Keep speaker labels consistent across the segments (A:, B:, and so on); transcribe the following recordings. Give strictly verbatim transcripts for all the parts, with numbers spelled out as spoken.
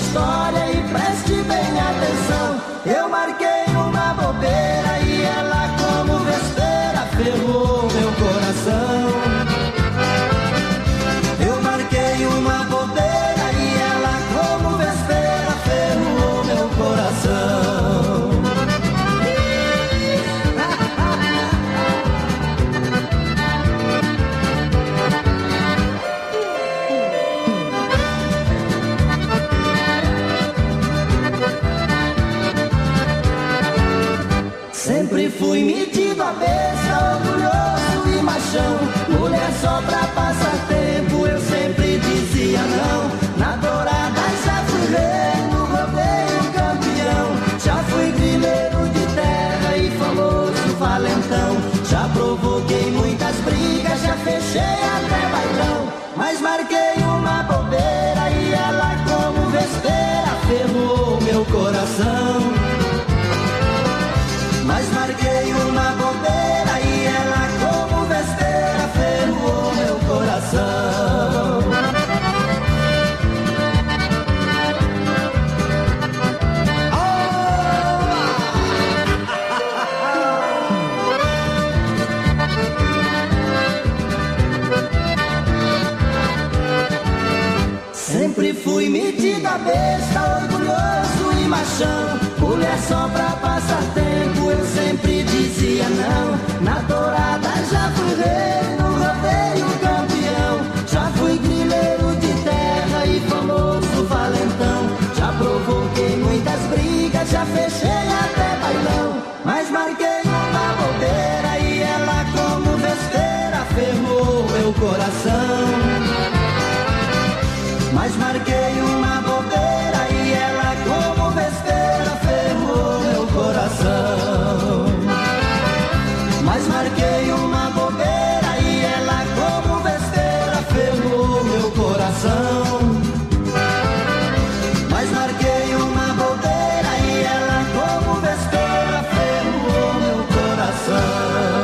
A: história e preste bem atenção. Eu marquei uma bobeira e ela, como besteira, ferrou meu coração. Eu marquei uma bobeira e ela, como besteira, ferrou meu coração. Sempre fui metido a besta, orgulhoso e machão. Mulher só pra passar tempo, eu sempre dizia não. Na dourada já fui rei, no rodeio campeão. Já fui grileiro de terra e famoso valentão. Já provoquei muitas brigas, já fechei até bailão. Mas marquei uma bobeira e ela, como besteira, ferrou meu coração. Mas marquei uma bobeira e ela, como besteira, ferrou meu coração. Sempre fui metida besta, orgulhoso e machão. Mulher só pra passar tempo, eu sempre dizia não. Na dourada já fui rei, no rodeio campeão. Já fui grileiro de terra e famoso valentão. Já provoquei muitas brigas, já fechei até bailão. Mas marquei uma bobeira e ela, como besteira, ferrou meu coração. Mas marquei uma bobeira e ela, como besteira, ferrou meu coração. Mas marquei uma bobeira e ela, como besteira, ferrou meu coração. Mas marquei uma bobeira e ela, como besteira, ferrou meu coração.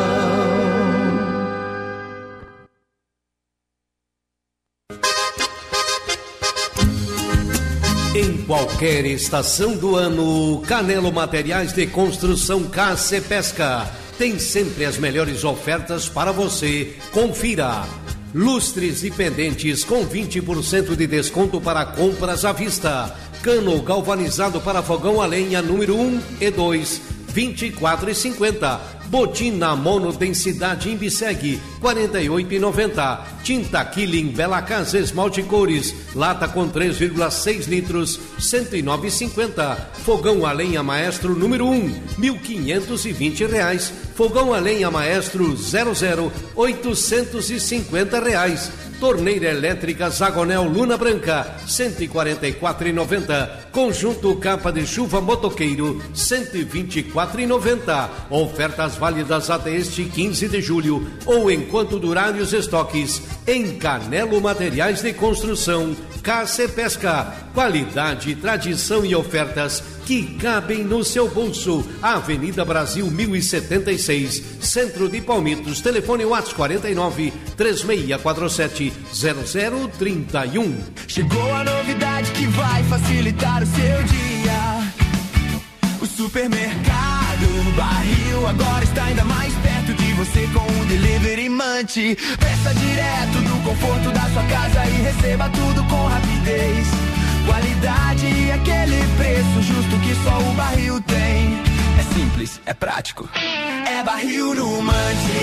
B: Em qualquer estação do ano, Canelo Materiais de Construção K C Pesca tem sempre as melhores ofertas para você. Confira. Lustres e pendentes com vinte por cento de desconto para compras à vista. Cano galvanizado para fogão a lenha número um e dois, vinte e quatro reais e cinquenta centavos. Botina monodensidade Imbiseg, quarenta e oito reais e noventa centavos. Tinta Killing Bela Casa Esmalte Cores, lata com três vírgula seis litros, cento e nove reais e cinquenta centavos. Fogão a lenha Maestro número um, mil quinhentos e vinte reais. Fogão a lenha Maestro zero zero, oitocentos e cinquenta reais. Torneira elétrica Zagonel Luna Branca, cento e quarenta e quatro reais e noventa centavos. Conjunto capa de chuva motoqueiro, cento e vinte e quatro reais e noventa centavos. Ofertas válidas até este quinze de julho ou enquanto durarem os estoques. Em Canelo Materiais de Construção, K C Pesca. Qualidade, tradição e ofertas que cabem no seu bolso. Avenida Brasil mil e setenta e seis, Centro de Palmitos. Telefone WhatsApp quarenta e nove, três seis quatro sete, zero zero três um.
C: Chegou a novidade que vai facilitar o seu dia. O supermercado Barril agora está ainda mais perto de você com o Delivery Munch. Peça direto do conforto da sua casa e receba tudo com rapidez. Qualidade e aquele preço justo que só o Barril tem. É simples, é prático, é Barril no Munch.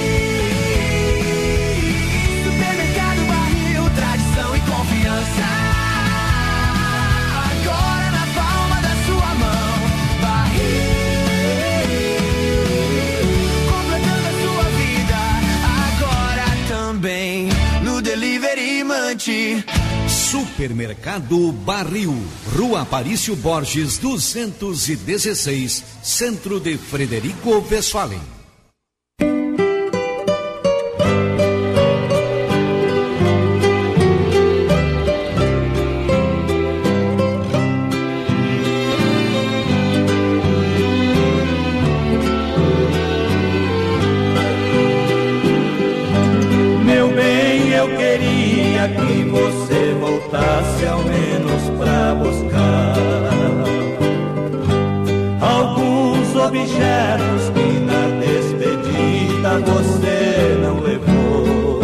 C: Supermercado Barril, tradição e confiança. Agora na palma da sua mão. Barril, completando a sua vida. Agora também no Delivery Munch.
D: Supermercado Barril, Rua Aparício Borges, duzentos e dezesseis, Centro de Frederico Westphalen.
A: Meu bem, eu queria que você voltasse ao menos pra buscar vida você não levou.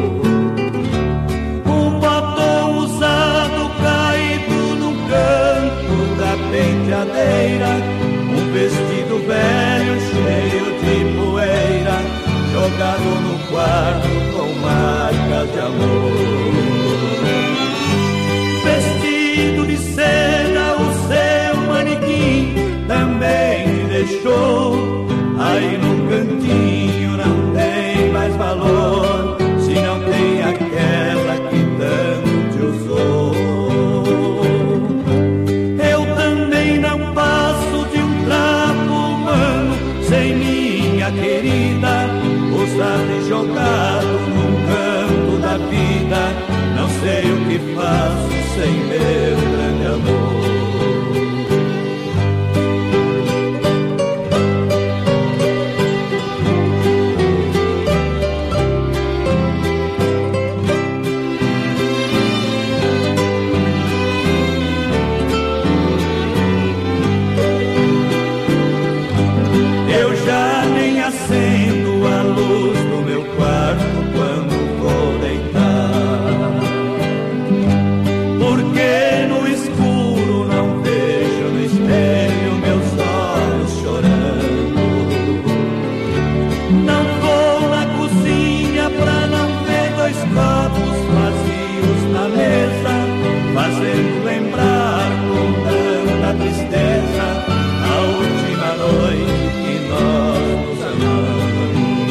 A: Um batom usado caído num canto da penteadeira, um vestido velho cheio de poeira, jogado no quarto com marcas de amor. Vestido de seda, o seu manequim também te deixou. Aí num cantinho não tem mais valor, se não tem aquela que tanto te usou. Eu também não passo de um trapo humano sem minha querida, usado e jogado num canto da vida. Não sei o que faço sem meu grande amor. Eu já nem acendo a luz no meu quarto quando vou deitar, porque no escuro não vejo no espelho meus olhos chorando. Não vou na cozinha pra não ver dois copos vazios na mesa, fazendo lembrar com tanta tristeza a última noite que nós nos amamos.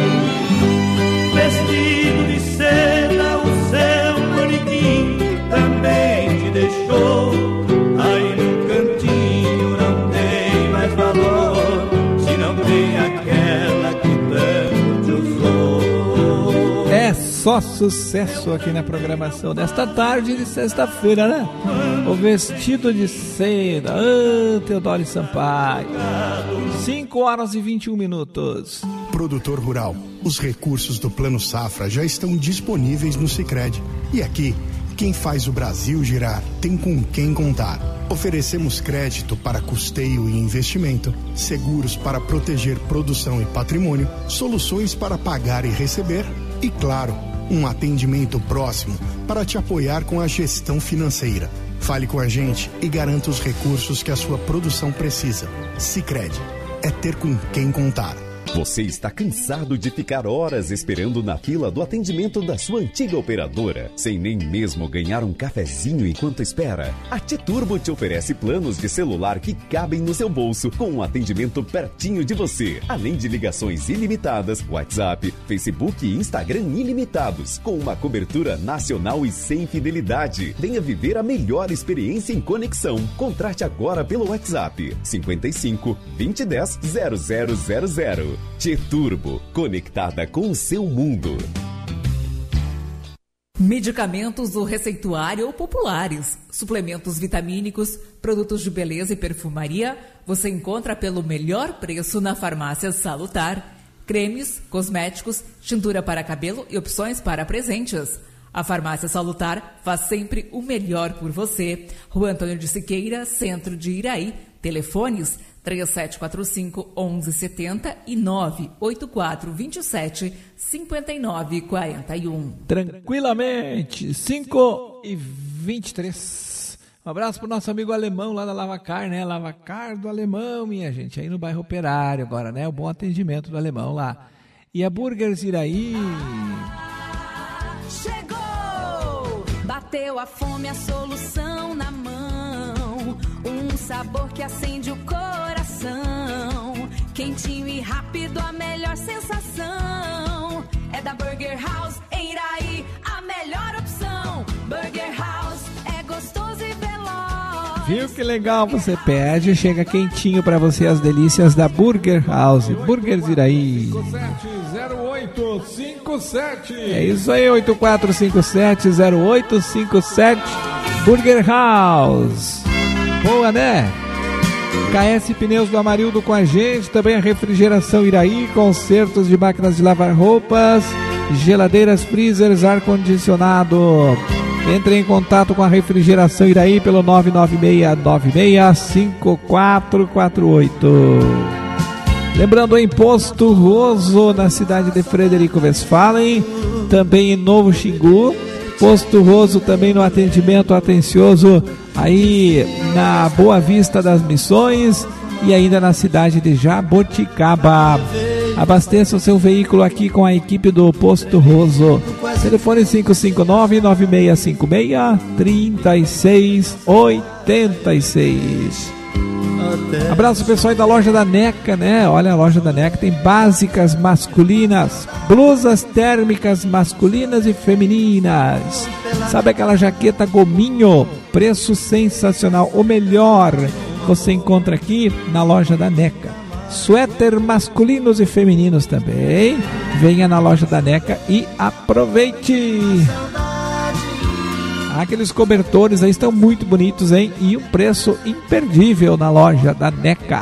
A: Vestido de seda, o seu manequim também te deixou. Aí no cantinho não tem mais valor, se não tem aquela que tanto te usou.
E: É só sucesso aqui na programação desta tarde de sexta-feira, né? O Vestido de Seda, ah, Teodoro Sampaio. cinco horas e vinte e um minutos.
F: Produtor rural, os recursos do Plano Safra já estão disponíveis no Sicredi. E aqui, quem faz o Brasil girar tem com quem contar. Oferecemos crédito para custeio e investimento, seguros para proteger produção e patrimônio, soluções para pagar e receber e, claro, um atendimento próximo para te apoiar com a gestão financeira. Fale com a gente e garanta os recursos que a sua produção precisa. Sicredi, é ter com quem contar.
G: Você está cansado de ficar horas esperando na fila do atendimento da sua antiga operadora, sem nem mesmo ganhar um cafezinho enquanto espera? A T-Turbo te oferece planos de celular que cabem no seu bolso, com um atendimento pertinho de você, além de ligações ilimitadas, WhatsApp, Facebook e Instagram ilimitados, com uma cobertura nacional e sem fidelidade. Venha viver a melhor experiência em conexão. Contrate agora pelo WhatsApp cinquenta e cinco, vinte e dez, zero zero zero zero. T-Turbo, conectada com o seu mundo.
H: Medicamentos do receituário ou populares, suplementos vitamínicos, produtos de beleza e perfumaria, você encontra pelo melhor preço na Farmácia Salutar. Cremes, cosméticos, tintura para cabelo e opções para presentes. A Farmácia Salutar faz sempre o melhor por você. Rua Antônio de Siqueira, centro de Iraí. Telefones três sete quatro cinco, onze setenta e nove oito quatro dois sete, cinco nove quatro um.
E: Tranquilamente, cinco e vinte e três. Um abraço pro nosso amigo alemão lá da Lavacar, né? Lavacar do Alemão, minha gente, aí no bairro Operário agora, né? O bom atendimento do alemão lá. E a Burgers Iraí.
I: Chegou! Bateu a fome, a solução na mão. Um sabor que acende o coração. Quentinho e rápido, a melhor sensação. É da Burger House em Iraí, a melhor opção. Burger House é gostoso e veloz.
E: Viu que legal? Você pede, chega quentinho pra você as delícias da Burger House. Burgers Iraí.
J: cinco sete zero oito cinco sete.
E: É isso aí, oito quatro cinco sete zero oito cinco sete. Burger House. Boa, né? K S Pneus do Amarildo com a gente, também a Refrigeração Iraí, consertos de máquinas de lavar roupas, geladeiras, freezers, ar-condicionado. Entre em contato com a Refrigeração Iraí pelo nove nove seis nove seis cinco quatro quatro oito. Lembrando, em Posto Roso, na cidade de Frederico Westphalen, também em Novo Xingu. Posto Roso também no atendimento atencioso aí na Boa Vista das Missões e ainda na cidade de Jaboticaba. Abasteça o seu veículo aqui com a equipe do Posto Roso. Telefone cinco cinco nove, nove seis cinco seis, três seis oito seis. Abraço pessoal aí da loja da NECA, né? Olha, a loja da NECA tem básicas masculinas, blusas térmicas masculinas e femininas. Sabe aquela jaqueta gominho? Preço sensacional, o melhor você encontra aqui na loja da NECA. Suéter masculinos e femininos também. Venha na loja da NECA e aproveite. Aqueles cobertores aí estão muito bonitos, hein? E um preço imperdível na loja da NECA.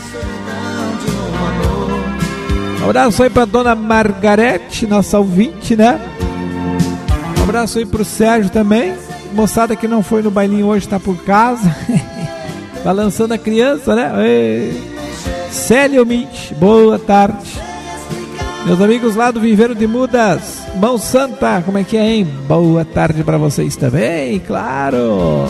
E: Um abraço aí pra dona Margarete, nossa ouvinte, né? Um abraço aí pro Sérgio também. Moçada que não foi no bailinho hoje tá por casa. Tá lançando a criança, né? Ei. Célio Mitch, boa tarde. Meus amigos lá do Viveiro de Mudas, Mão Santa, como é que é, hein? Boa tarde pra vocês também, claro.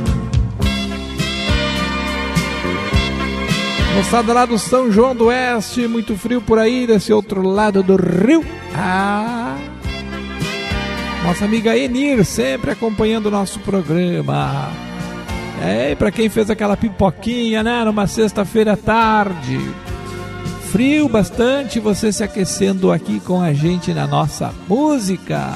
E: Moçada lá do São João do Oeste, muito frio por aí, desse outro lado do rio. Ah, nossa amiga Enir, sempre acompanhando o nosso programa. É, e pra quem fez aquela pipoquinha, né, numa sexta-feira à tarde. Frio bastante, você se aquecendo aqui com a gente na nossa música.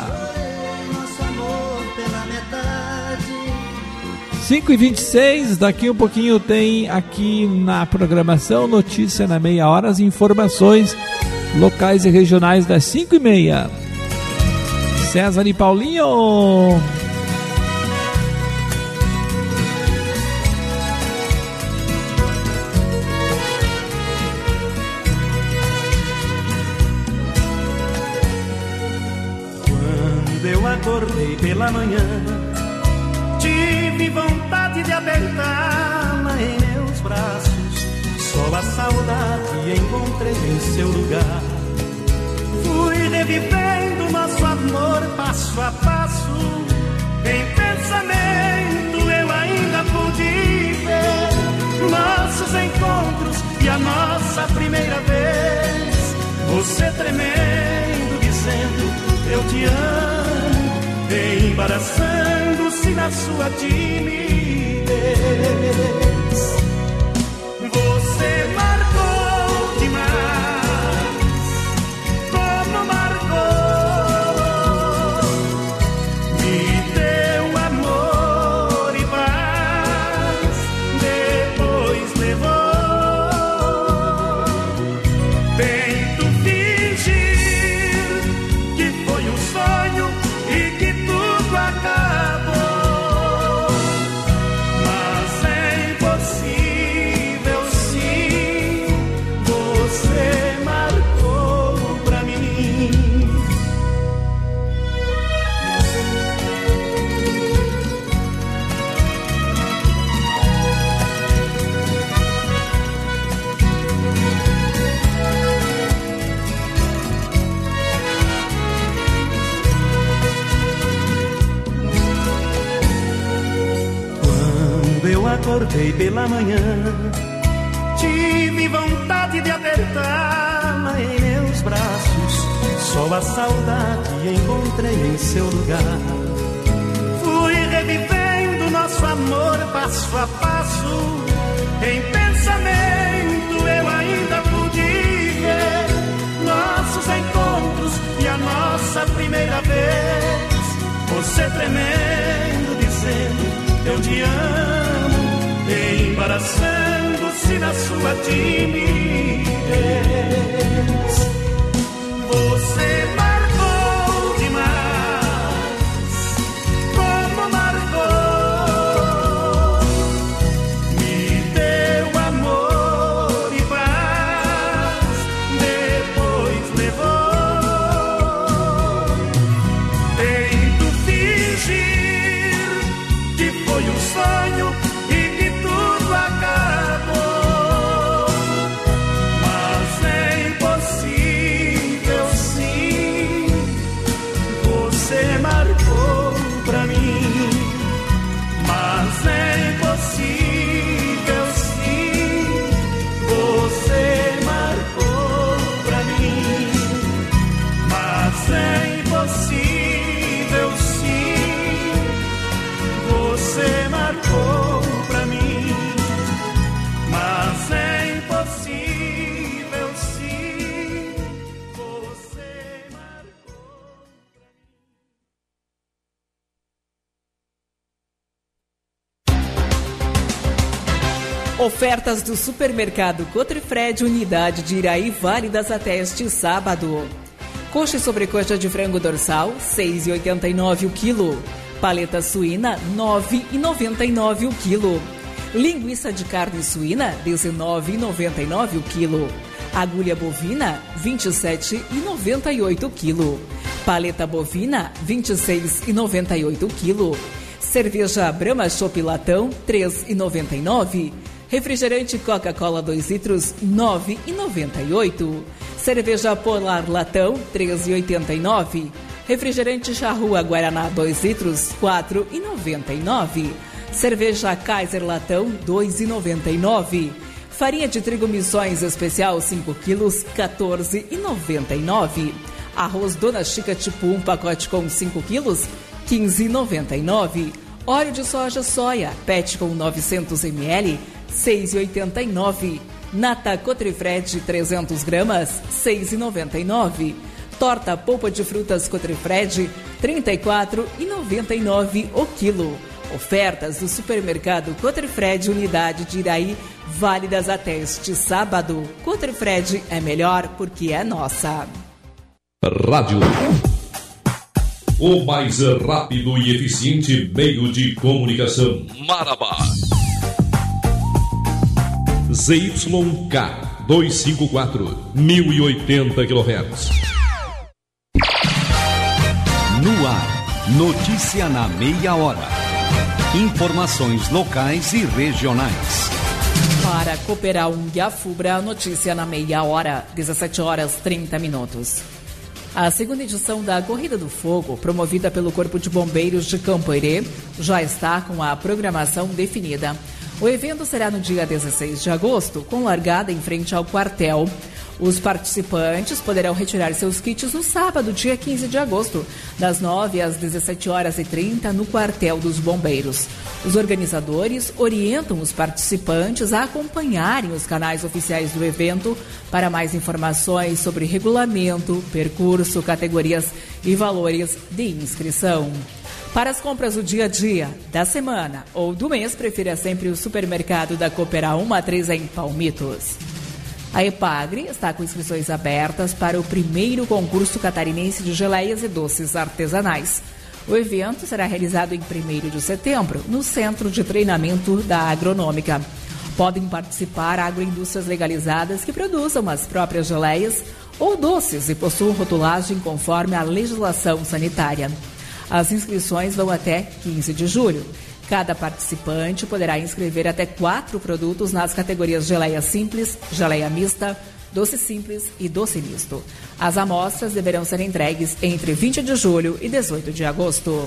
E: cinco e vinte e seis, daqui um pouquinho tem aqui na programação notícia na meia hora, as informações locais e regionais das cinco e meia. César e Paulinho.
K: Acordei pela manhã, tive vontade de apertá-la em meus braços. Só a saudade encontrei em seu lugar. Fui revivendo nosso amor passo a passo. Em pensamento eu ainda pude ver nossos encontros e a nossa primeira vez. Você tremendo, dizendo eu te amo, embaraçando-se na sua timidez. Você marcou demais, como marcou. Me deu amor e paz, depois levou. Tento fingir que foi um sonho e que tudo acabou, mas é impossível sim, você marcou pra mim. Eu acordei pela manhã, tive vontade de apertá-la em meus braços. Só a saudade encontrei em seu lugar. Fui revivendo nosso amor passo a passo. Em pensamento eu ainda pude ver nossos encontros e a nossa primeira vez. Você tremendo, dizendo eu te amo, embaraçando-se na sua timidez. Você marcou demais, como marcou. Me deu amor e paz, depois levou. Tento fingir que foi um sonho e que tudo acabou, mas
H: Ofertas do Supermercado Cotrifred, unidade de Iraí, válidas até este sábado. Coxa e sobrecoxa de frango dorsal, seis reais e oitenta e nove centavos o quilo. Paleta suína, nove reais e noventa e nove centavos o quilo. Linguiça de carne suína, dezenove reais e noventa e nove centavos o quilo. Agulha bovina, vinte e sete reais e noventa e oito centavos o quilo. Paleta bovina, vinte e seis reais e noventa e oito centavos o quilo. Cerveja Brahma Chopp Latão, três reais e noventa e nove centavos. Refrigerante Coca-Cola dois litros, nove reais e noventa e oito centavos. Cerveja Polar Latão, três reais e oitenta e nove centavos. Refrigerante Charrua Guaraná dois litros, quatro reais e noventa e nove centavos. Cerveja Kaiser Latão, dois reais e noventa e nove centavos. Farinha de trigo Missões Especial cinco quilos, quatorze reais e noventa e nove centavos. Arroz Dona Chica tipo um pacote com cinco quilos, quinze reais e noventa e nove centavos. Óleo de soja soia, P E T com novecentos mililitros, seis reais e oitenta e nove centavos. Nata Cotrifred trezentas gramas, seis reais e noventa e nove centavos. Torta polpa de frutas Cotrifred, trinta e quatro reais e noventa e nove centavos o quilo. Ofertas do Supermercado Cotrifred, unidade de Iraí, válidas até este sábado. Cotrifred é melhor porque é nossa.
L: Rádio. O mais rápido e eficiente meio de comunicação. Marabá. Z Y K duzentos e cinquenta e quatro, mil e oitenta quilohertz.
D: No ar, notícia na meia hora. Informações locais e regionais.
H: Para Cooperar um Afubra, notícia na meia hora, dezessete horas e trinta minutos. A segunda edição da Corrida do Fogo, promovida pelo Corpo de Bombeiros de Campoerê, já está com a programação definida. O evento será no dia dezesseis de agosto, com largada em frente ao quartel. Os participantes poderão retirar seus kits no sábado, dia quinze de agosto, das nove às dezessete horas e trinta, no quartel dos bombeiros. Os organizadores orientam os participantes a acompanharem os canais oficiais do evento para mais informações sobre regulamento, percurso, categorias e valores de inscrição. Para as compras do dia a dia, da semana ou do mês, prefira sempre o supermercado da Cooperar uma Matriz em Palmitos. A EPAGRE está com inscrições abertas para o primeiro concurso catarinense de geleias e doces artesanais. O evento será realizado em primeiro de setembro, no Centro de Treinamento da Agronômica. Podem participar agroindústrias legalizadas que produzam as próprias geleias ou doces e possuam rotulagem conforme a legislação sanitária. As inscrições vão até quinze de julho. Cada participante poderá inscrever até quatro produtos nas categorias geleia simples, geleia mista, doce simples e doce misto. As amostras deverão ser entregues entre vinte de julho e dezoito de agosto.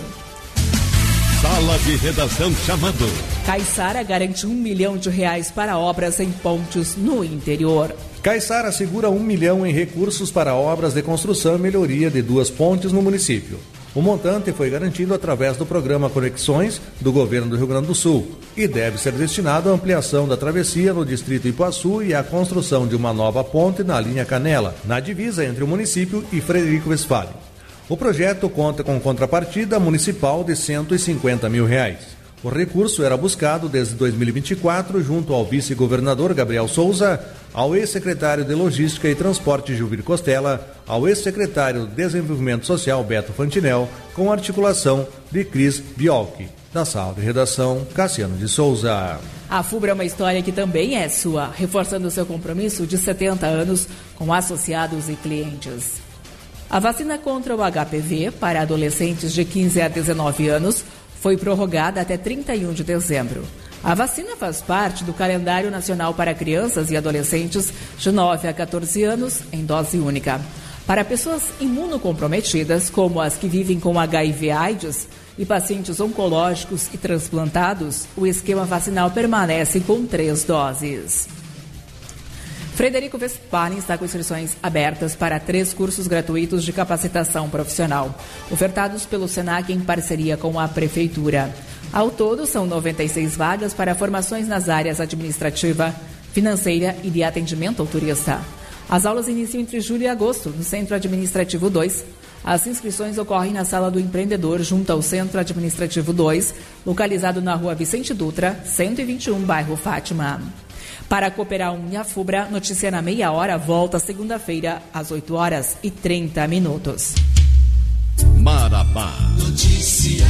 D: Sala de redação chamando.
H: Caiçara garante um milhão de reais para obras em pontes no interior.
M: Caiçara segura um milhão em recursos para obras de construção e melhoria de duas pontes no município. O montante foi garantido através do programa Conexões do Governo do Rio Grande do Sul e deve ser destinado à ampliação da travessia no distrito Ipuaçu e à construção de uma nova ponte na linha Canela, na divisa entre o município e Frederico Westphalen. O projeto conta com contrapartida municipal de cento e cinquenta mil reais. O recurso era buscado desde dois mil e vinte e quatro junto ao vice-governador Gabriel Souza, ao ex-secretário de Logística e Transporte Gilvir Costela, ao ex-secretário de Desenvolvimento Social Beto Fantinel, com articulação de Cris Biolchi. Na sala de redação, Cassiano de Souza.
H: A FUBRA é uma história que também é sua, reforçando seu compromisso de setenta anos com associados e clientes. A vacina contra o H P V para adolescentes de quinze a dezenove anos foi prorrogada até trinta e um de dezembro. A vacina faz parte do calendário nacional para crianças e adolescentes de nove a quatorze anos em dose única. Para pessoas imunocomprometidas, como as que vivem com H I V/AIDS e pacientes oncológicos e transplantados, o esquema vacinal permanece com três doses. Frederico Westphalen está com inscrições abertas para três cursos gratuitos de capacitação profissional, ofertados pelo SENAC em parceria com a Prefeitura. Ao todo, são noventa e seis vagas para formações nas áreas administrativa, financeira e de atendimento ao turista. As aulas iniciam entre julho e agosto, no Centro Administrativo dois. As inscrições ocorrem na Sala do Empreendedor, junto ao Centro Administrativo dois, localizado na Rua Vicente Dutra, cento e vinte e um, bairro Fátima. Para cooperar Unha Fubra, notícia na meia hora, volta segunda-feira, às oito horas e trinta minutos.
D: Marabá.
B: Notícia.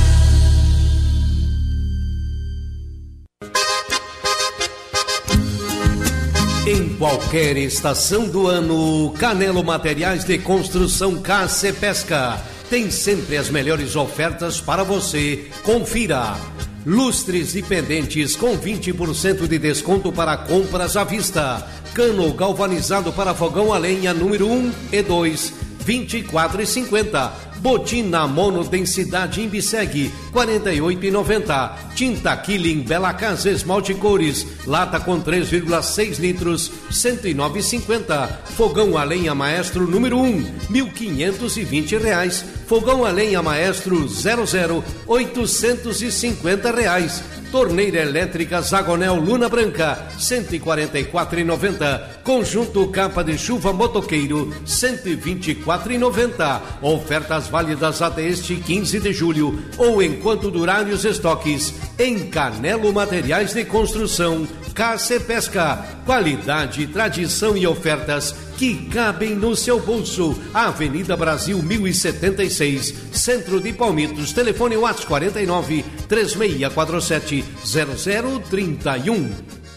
B: Em qualquer estação do ano, Canelo Materiais de Construção Cacepesca tem sempre as melhores ofertas para você. Confira. Lustres e pendentes com vinte por cento de desconto para compras à vista. Cano galvanizado para fogão a lenha número um e dois, vinte e quatro reais e cinquenta centavos. Botina monodensidade Imbiseg, quarenta e oito reais e noventa centavos. Tinta Killing Bela Casa Esmalte Cores, lata com três vírgula seis litros, cento e nove reais e cinquenta centavos. Fogão a lenha Maestro número um, mil quinhentos e vinte reais. Fogão a lenha Maestro zero zero, oitocentos e cinquenta reais. Torneira elétrica Zagonel Luna Branca, cento e quarenta e quatro reais e noventa centavos. Conjunto capa de chuva motoqueiro, cento e vinte e quatro reais e noventa centavos. Ofertas válidas até este quinze de julho ou enquanto durarem os estoques. Em Canelo Materiais de Construção Cacepesca. Qualidade, tradição e ofertas que cabem no seu bolso. Avenida Brasil mil e setenta e seis, Centro de Palmitos. Telefone WhatsApp quarenta e nove, três seis quatro sete, zero zero três um.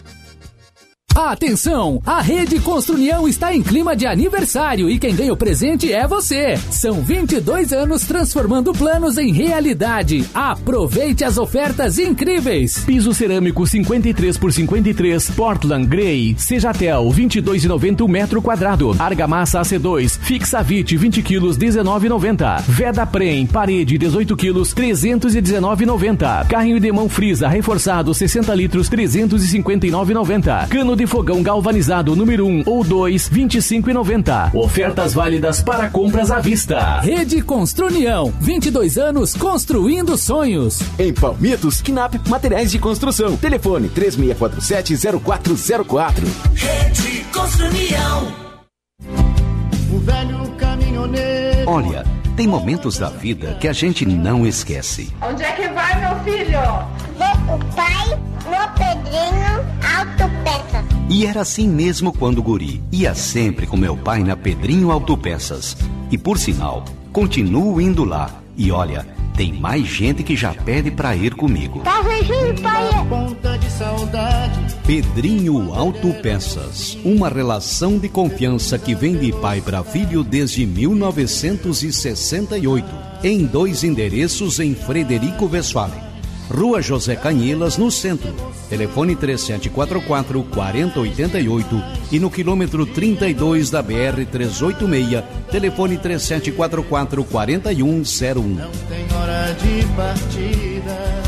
N: Atenção! A Rede Construnião está em clima de aniversário e quem ganha o presente é você. São vinte e dois anos transformando planos em realidade. Aproveite as ofertas incríveis.
O: Piso cerâmico cinquenta e três por cinquenta e três Portland Grey, Sejatel vinte e dois reais e noventa centavos metro quadrado. Argamassa A C dois, Fixavit vinte quilos dezenove reais e noventa centavos. Veda Prem, parede dezoito quilos trezentos e dezenove reais e noventa centavos. Carrinho de mão Frisa reforçado sessenta litros trezentos e cinquenta e nove reais e noventa centavos. Cano de fogão galvanizado número um ou dois, vinte e cinco reais e noventa centavos. Ofertas válidas para compras à vista.
N: Rede Construnião, vinte e dois anos construindo sonhos.
P: Em Palmitos, Knap Materiais de Construção. Telefone três seis quatro sete, zero quatro zero quatro.
A: Rede Construnião.
K: O velho caminhoneiro.
Q: Olha, tem momentos da vida que a gente não esquece.
R: Onde é que vai, meu filho?
S: Vou o pai no Pedrinho Autopeças.
Q: E era assim mesmo quando guri. Ia sempre com meu pai na Pedrinho Autopeças. E por sinal, continuo indo lá. E olha, tem mais gente que já pede pra ir comigo.
S: Tá beijinho, pai.
K: Ponta de saudade.
B: Pedrinho Autopeças. Uma relação de confiança que vem de pai para filho desde mil novecentos e sessenta e oito. Em dois endereços em Frederico Westphalen. Rua José Canhilas, no centro. Telefone três sete quatro quatro, quatro zero oito oito e no quilômetro trinta e dois da B R trezentos e oitenta e seis, telefone três sete quatro quatro, quatro um zero um.
K: Não tem hora de partida.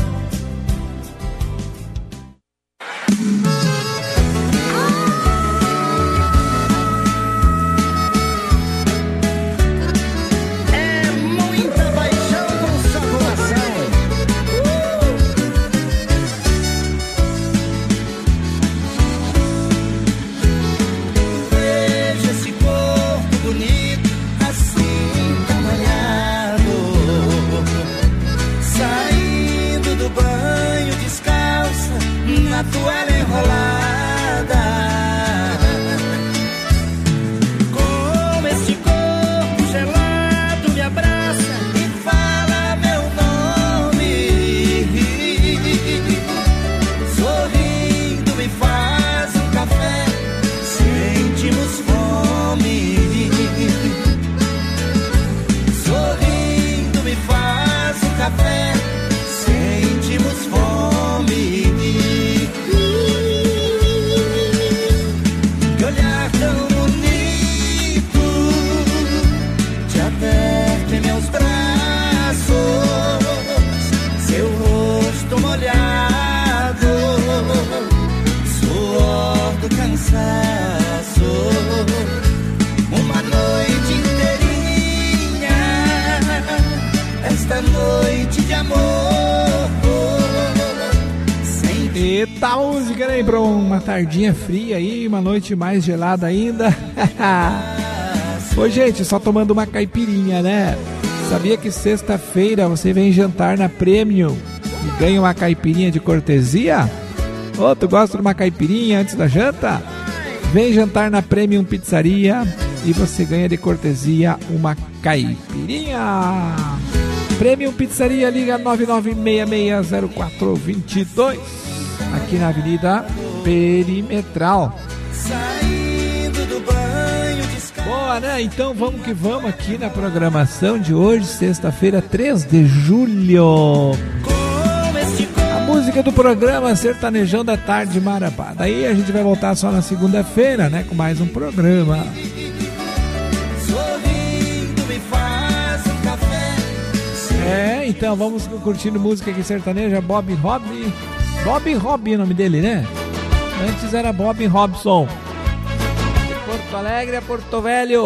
A: Toalha enrolada, como este corpo gelado me abraça e fala meu nome, sorrindo me faz um café, sentimos fome, sorrindo me faz um café, sentimos fome. Uma noite inteirinha, esta noite de amor.
E: Eita música, né? Pra uma tardinha fria aí, uma noite mais gelada ainda. Ô gente, só tomando uma caipirinha, né? Sabia que sexta-feira você vem jantar na Premium e ganha uma caipirinha de cortesia? Ô, oh, tu gosta de uma caipirinha antes da janta? Vem jantar na Premium Pizzaria e você ganha de cortesia uma caipirinha. Premium Pizzaria, liga nove nove seis seis zero quatro dois dois, aqui na Avenida Perimetral. Boa, né? Então vamos que vamos aqui na programação de hoje, sexta-feira, três de julho. A música do programa Sertanejão da Tarde Marabá. Daí a gente vai voltar só na segunda-feira, né? Com mais um programa. É, então vamos curtindo música aqui sertaneja. Bob Rob. Bob Rob é o nome dele, né? Antes era Bob Robson. De Porto Alegre a Porto Velho.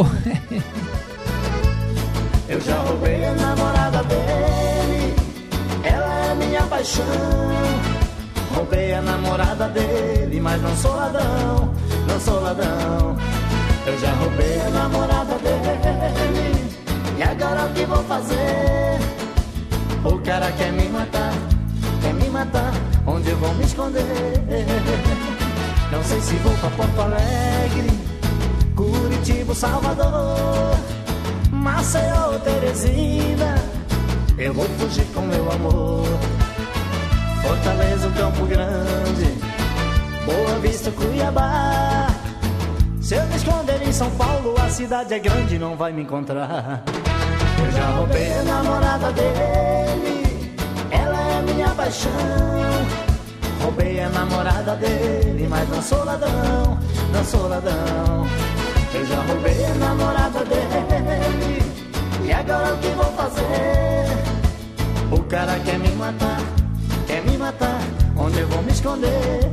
A: Eu já roubei a namorada dele, ela é minha paixão. Roubei a namorada dele, mas não sou ladrão, não sou ladrão. Eu já roubei a namorada dele, e agora o que vou fazer? O cara quer me matar, quer me matar, onde eu vou me esconder? Não sei se vou pra Porto Alegre, Curitiba, Salvador, Maceió, Teresina, eu vou fugir com meu amor. Fortaleza, Campo Grande, Boa Vista, Cuiabá. Se eu me esconder em São Paulo, a cidade é grande, não vai me encontrar. Eu já roubei a namorada dele, ela é minha paixão. Roubei a namorada dele, mas não sou ladrão, não sou ladrão. Eu já roubei a namorada dele, e agora o que vou fazer? O cara quer me matar, quer me matar, onde eu vou me esconder?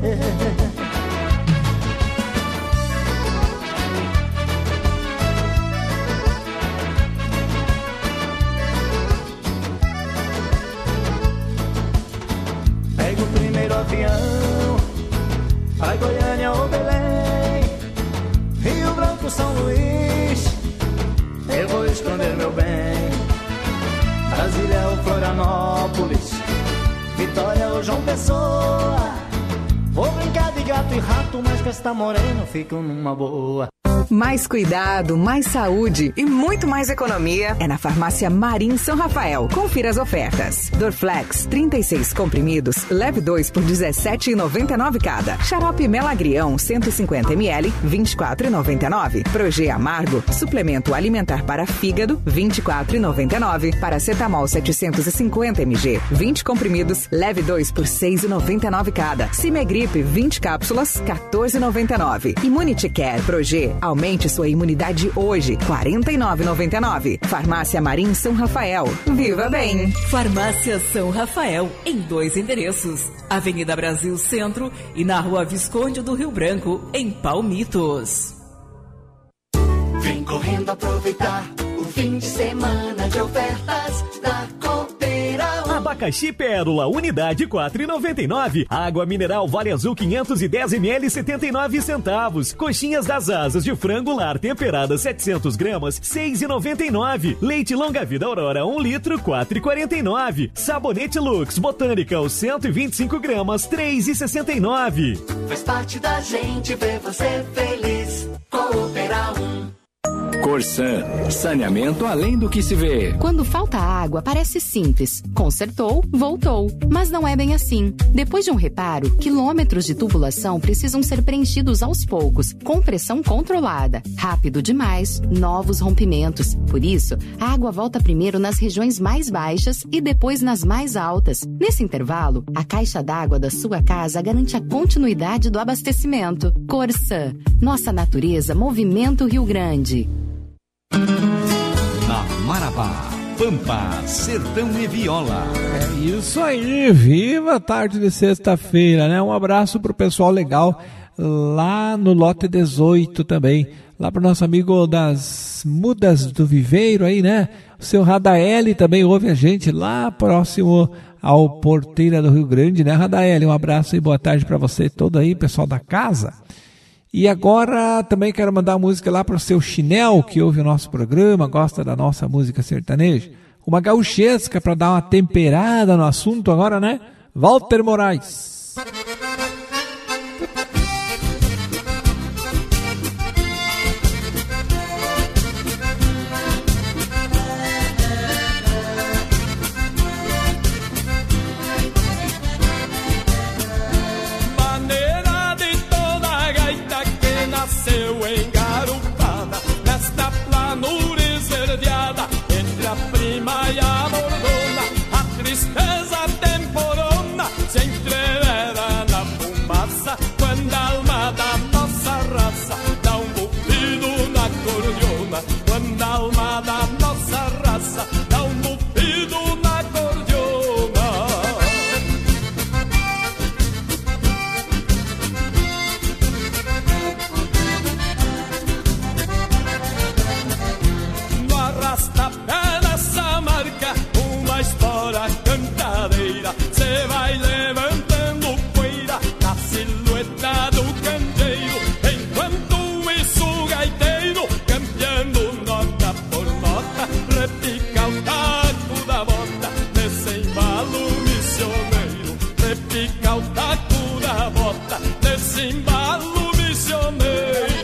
A: Pego o primeiro avião, vai Goiânia ou Belém, Rio Branco, São Luís, eu vou esconder meu bem. Brasília ou Florianópolis, Vitória ou João Pessoa, vou brincar de gato e rato, mas com esta morena eu fico numa boa.
T: Mais cuidado, mais saúde e muito mais economia é na Farmácia Marim São Rafael. Confira as ofertas. Dorflex, trinta e seis comprimidos, leve dois por dezessete reais e noventa e nove centavos cada. Xarope Melagrião, cento e cinquenta mililitros, vinte e quatro reais e noventa e nove centavos. Progê Amargo, suplemento alimentar para fígado, vinte e quatro reais e noventa e nove centavos. Paracetamol setecentos e cinquenta miligramas, vinte comprimidos, leve dois por seis reais e noventa e nove centavos cada. Cimegripe, vinte cápsulas, quatorze reais e noventa e nove centavos. Immunity Care Progê, aumente sua imunidade hoje, quarenta e nove reais e noventa e nove centavos. Farmácia Marim São Rafael. Viva bem!
H: Farmácia São Rafael, em dois endereços. Avenida Brasil Centro e na Rua Visconde do Rio Branco, em Palmitos.
A: Vem correndo aproveitar o fim de semana de ofertas da Cooperal.
U: Abacaxi Pérola, unidade quatro reais e noventa e nove centavos. Água mineral Vale Azul quinhentos e dez mililitros, setenta e nove centavos. Coxinhas das asas de frango lar temperada setecentos gramas, seis reais e noventa e nove centavos. Leite Longa Vida Aurora um litro, quatro reais e quarenta e nove centavos. Sabonete Lux Botânica cento e vinte e cinco gramas, três reais e sessenta e nove centavos.
A: Faz parte da gente ver você feliz. Cooperal.
V: Corsan, saneamento além do que se vê.
W: Quando falta água, parece simples. Consertou, voltou. Mas não é bem assim. Depois de um reparo, quilômetros de tubulação precisam ser preenchidos aos poucos, com pressão controlada. Rápido demais, novos rompimentos. Por isso, a água volta primeiro nas regiões mais baixas e depois nas mais altas. Nesse intervalo, a caixa d'água da sua casa garante a continuidade do abastecimento. Corsan, nossa natureza movimenta o Rio Grande.
B: Na Marabá, Pampa, Sertão e Viola.
E: É isso aí, viva a tarde de sexta-feira, né? Um abraço pro pessoal legal lá no lote dezoito também, lá pro nosso amigo das Mudas do Viveiro aí, né? O seu Radaeli também ouve a gente lá próximo ao Porteira do Rio Grande, né, Radaeli? Um abraço e boa tarde para você todo aí, pessoal da casa. E agora também quero mandar música lá para o seu Chinel, que ouve o nosso programa, gosta da nossa música sertaneja. Uma gauchesca para dar uma temperada no assunto agora, né? Walter Moraes.
C: calma e abordona, a tristeza temporona se entrevera na fumaça, quando a alma da nossa raça dá um bufido na cordiona, quando a alma da nossa raça dá um bufido na cordiona. No arrasta-pé nessa marca, uma história cantadeira, cê vai levantando poeira na silhueta do candeeiro, enquanto isso o gaiteiro, campeando nota por nota, repica o taco da bota nesse embalo missioneiro, repica o taco da bota nesse embalo missioneiro.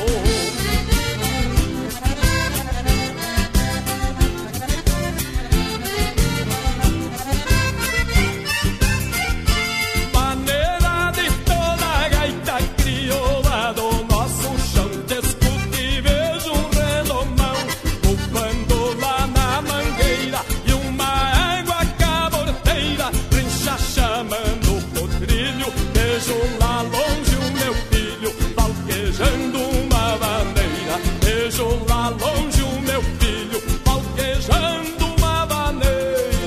C: Maneira de toda gaita crioula do nosso chão, discute e vejo um redomão bufando lá na mangueira, e uma égua caborteira trincha chamando o trilho. Vejo lá longe o meu filho falquejando uma bandeira, vejo lá longe o meu filho falquejando uma bandeira.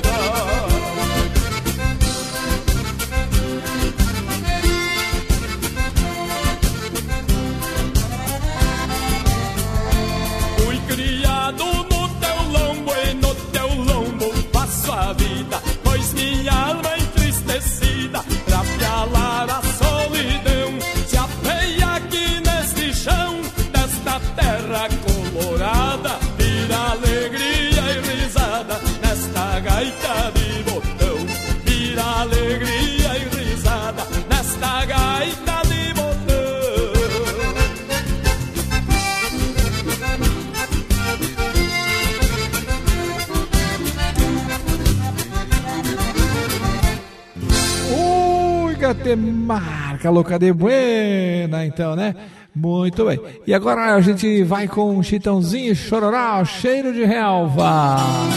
C: Fui criado no teu lombo e no teu lombo passo a vida, pois minha alma entristecida pra pialar a solidão se apeia aqui neste chão desta terra colorada, vira alegria e risada nesta gaita de botão, vira alegria e risada nesta gaita de botão.
E: Ui, Gatemarca, louca de buena, então, né? Muito bem. E agora a gente vai com um Chitãozinho e Chororó, Cheiro de Relva.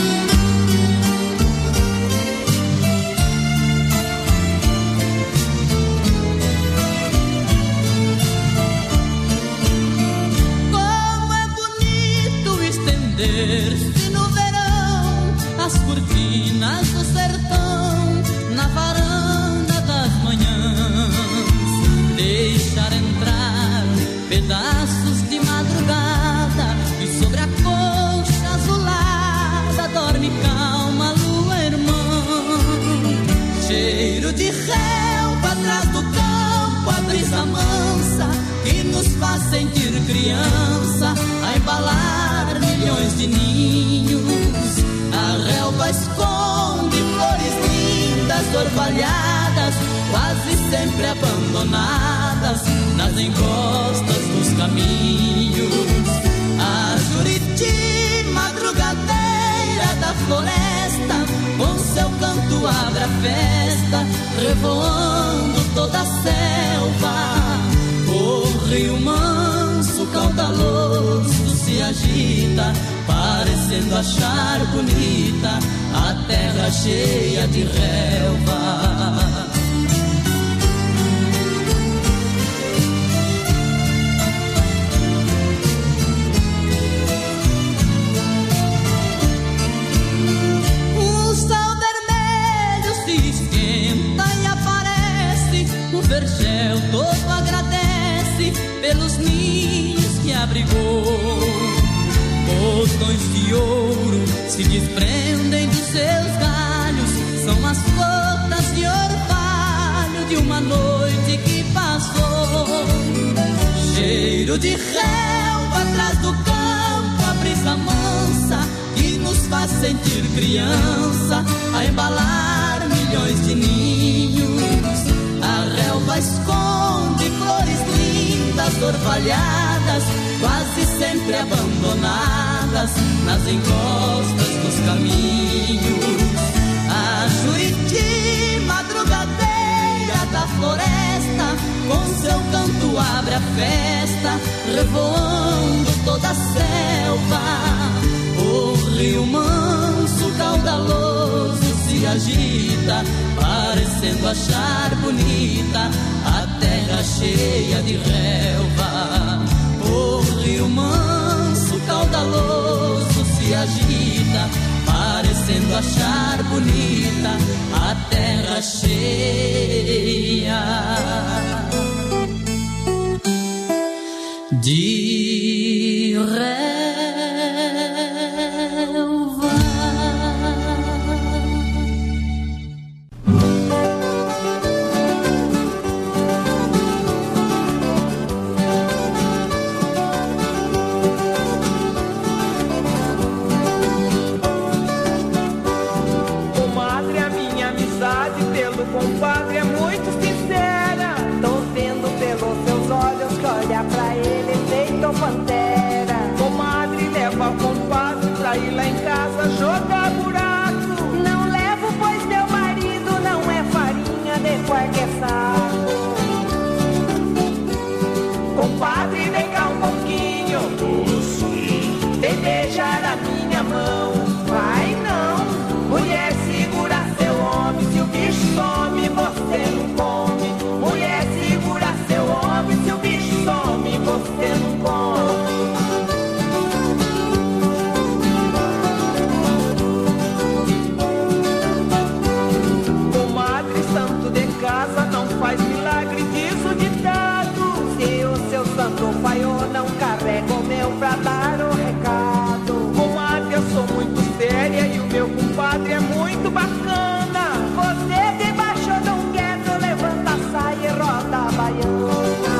A: Como é bonito estender-se no verão as cortinas do sertão na varanda das manhãs, deixar entrar pedaços de madrugada e sobre a coxa azulada dorme calma a lua irmã. Cheiro de relva atrás do campo, a brisa mansa que nos faz sentir criança, a embalar milhões de ninhos. A relva esconde flores lindas, orvalhadas, quase sempre abandonadas nas encostas dos caminhos. A Juriti, madrugadeira da floresta, com seu canto abre a festa, revoando toda a selva. O rio manso, caudaloso, se agita, parecendo achar bonita a terra cheia de relva. O sol vermelho se esquenta e aparece, o vergel todo agradece pelos ninhos que abrigou. Botões de ouro se desprendem dos seus galhos, são as gotas de orvalho de uma noite que passou. Cheiro de relva atrás do campo, a brisa mansa que nos faz sentir criança, a embalar milhões de ninhos. A relva esconde flores lindas, orvalhadas, quase sempre abandonadas nas encostas dos caminhos. A Juriti, madrugadeira da floresta, com seu canto abre a festa, revoando toda a selva. O rio manso, agita, parecendo achar bonita a terra cheia de relva. O rio manso, caudaloso se agita, parecendo achar bonita a terra cheia de relva.
F: Compadre, é muito sincera. Tô vendo pelos seus olhos que olha pra ele feito pantera. Comadre, leva o compadre pra ir lá em casa jogar buraco. Não levo, pois meu marido não é farinha de qualquer saco. Compadre, vem cá um pouquinho, vem beijar a minha mão. Vai não, mulher, segura seu homem, se o bicho some, você não come. Mulher, segura seu homem, se o bicho some, você não come. Comadre, santo de casa não faz milagre, diz o ditado. Se o seu santo falhou, não carrega o meu pra dar o recado. Comadre, eu sou muito séria e o meu compadre é muito bacana. Você debaixo de um gueto levanta a saia e roda a baiana.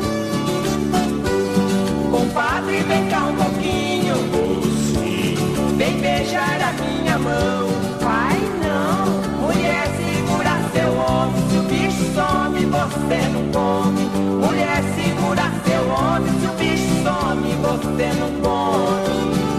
F: Compadre, vem cá um pouquinho, vem beijar a minha mão. Vai não, mulher, segura seu homem, se o bicho some, você não come. Mulher, segura seu homem, se o bicho some, você não come.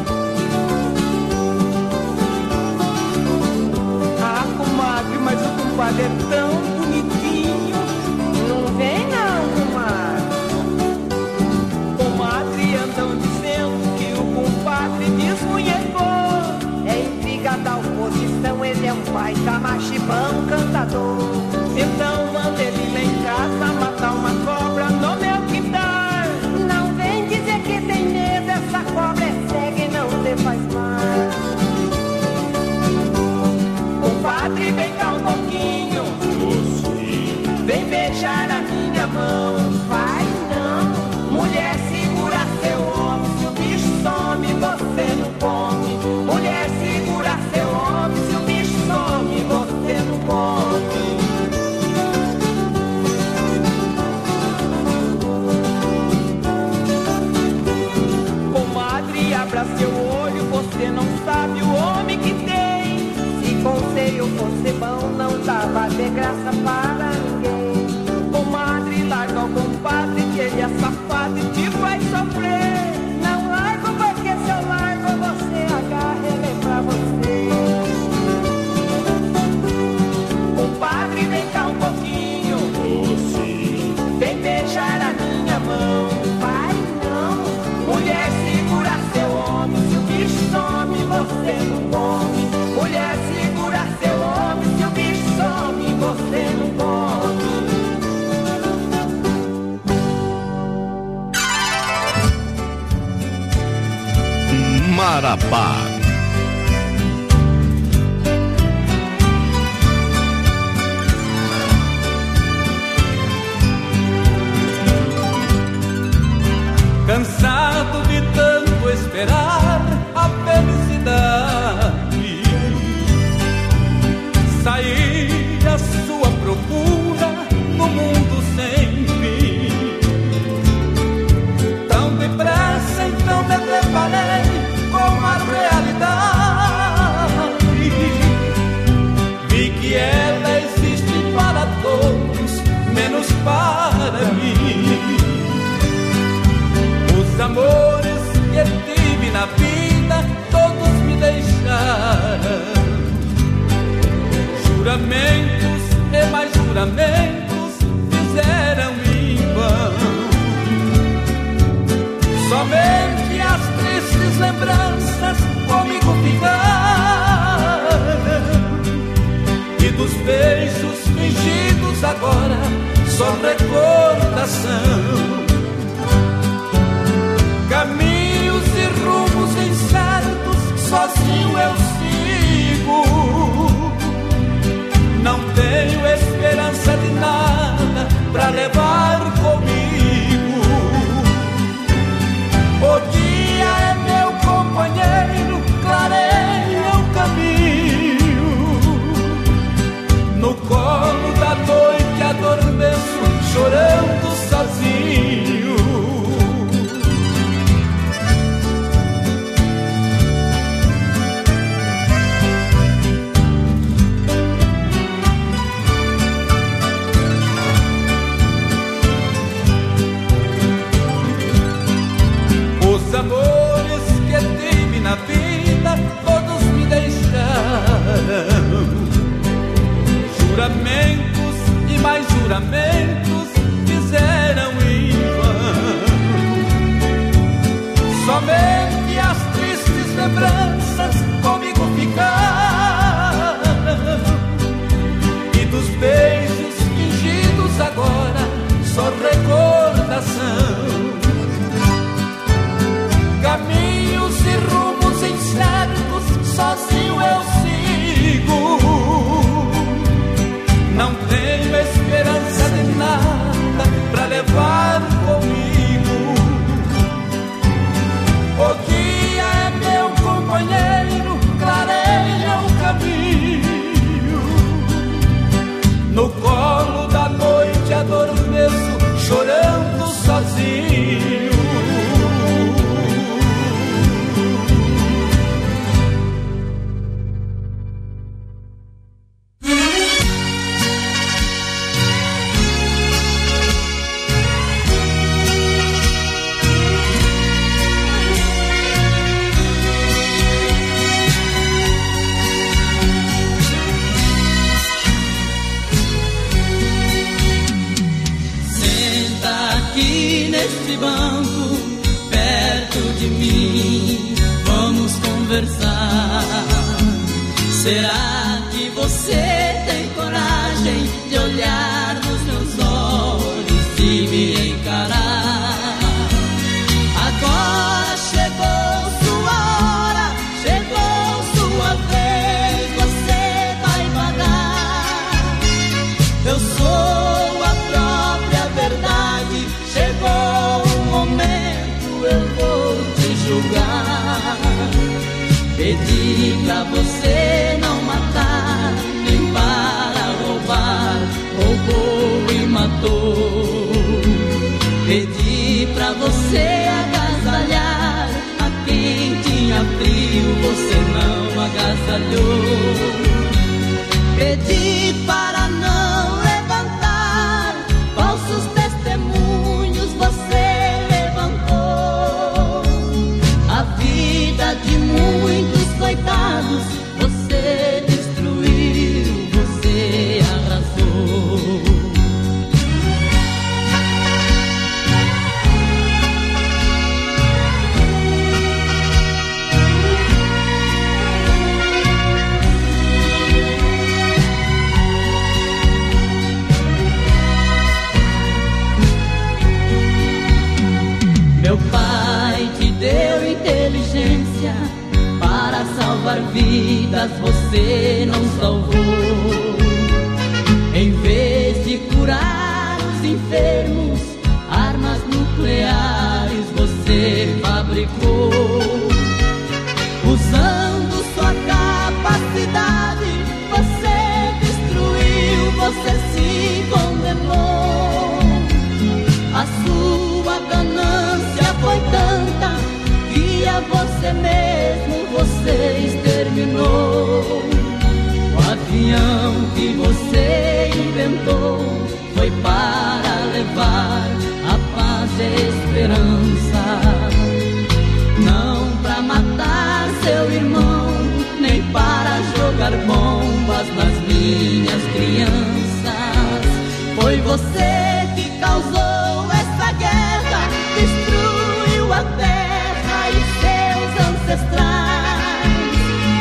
F: Mas o compadre é tão bonitinho. Não vem não, comadre. Comadre, andam dizendo que o compadre desmunhecou. É intriga da oposição, ele é um baita machibão cantador. Então manda ele lá em casa matar uma cobra no meu quintal. Não vem dizer que tem medo, essa cobra é cega e não te faz mal. Compadre, vem cá um pouquinho, vem beijar a minha mão. Vai não, mulher, segura seu homem, se o bicho some, você não come. Mulher, segura seu homem, se o bicho some, você não come. Comadre, abra seu olho, você não sabe o homem que tem. Conselho fosse bom, não dava de graça para ninguém. Comadre, larga o compadre, que ele é safado e te vai sofrer. Não largo, porque se eu largo, você agarra ele pra você. Compadre, vem cá um pouquinho, vem beijar a minha mão. Vai não, mulher, segura seu homem, se o bicho some, você não come. Mulher, segura seu homem, se o bicho some, você não come.
D: Marabá.
C: Cansado de tanto esperar a felicidade, saí à sua procura no mundo sem fim. Tão depressa então me deparei com a realidade. Vi que ela existe para todos, menos para mim. Os amores que tive na vida, todos me deixaram. Juramentos e mais juramentos fizeram em vão. Somente as tristes lembranças comigo ficaram.
A: só recordação. Caminhos e rumos incertos, sozinho eu sigo. Não tenho esperança de nada pra levar comigo. O dia é meu companheiro, clareia o caminho. No colo da noite adormeço, chorando sozinho. Os amores que tive na vida, todos me deixaram. Juramentos e mais juramentos fizeram em vão. Somente as tristes lembranças comigo ficaram. E dos beijos fingidos agora, só recordação. Caminhos e rumos incertos, sozinho eu sigo. Não tenho esperança de nada pra levar comigo. O dia é meu companheiro, clareia o caminho. No colo da noite adormeço, chorando sozinho.
G: Banco perto de mim, vamos conversar. Será que você tem coragem de olhar nos meus olhos e me encarar? Agora chegou sua hora, chegou sua vez, você vai pagar. Eu sou a própria verdade, chegou momento eu vou te julgar. Pedi pra você não matar, nem para roubar, roubou e matou. Pedi pra você agasalhar a quem tinha frio, você não agasalhou. Pedi para não levantar falsos testemunhos, você levantou. A vida de muitos coitados você destruiu, você arrasou. Meu pai te deu inteligência para salvar vidas, você não salvou. Em vez de curar os enfermos, armas nucleares você fabricou. Usando sua capacidade, você destruiu, você se condenou. A sua ganância foi tanta que a você mesmo você exterminou. O avião que você inventou foi para levar a paz e a esperança, não para matar seu irmão, nem para jogar bombas nas minhas crianças. Foi você que causou essa guerra, destruiu a terra e seus ancestrais.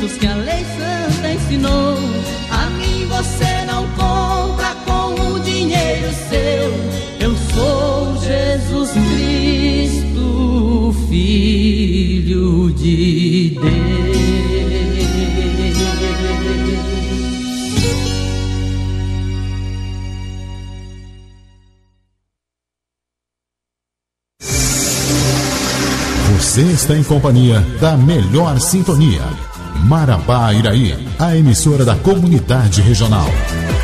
G: mandamentos que a lei santa ensinou. A mim você não compra com o dinheiro seu. Eu sou Jesus Cristo, Filho de Deus.
I: Você está em companhia da melhor sintonia. Marabá Iraí, a emissora da comunidade regional.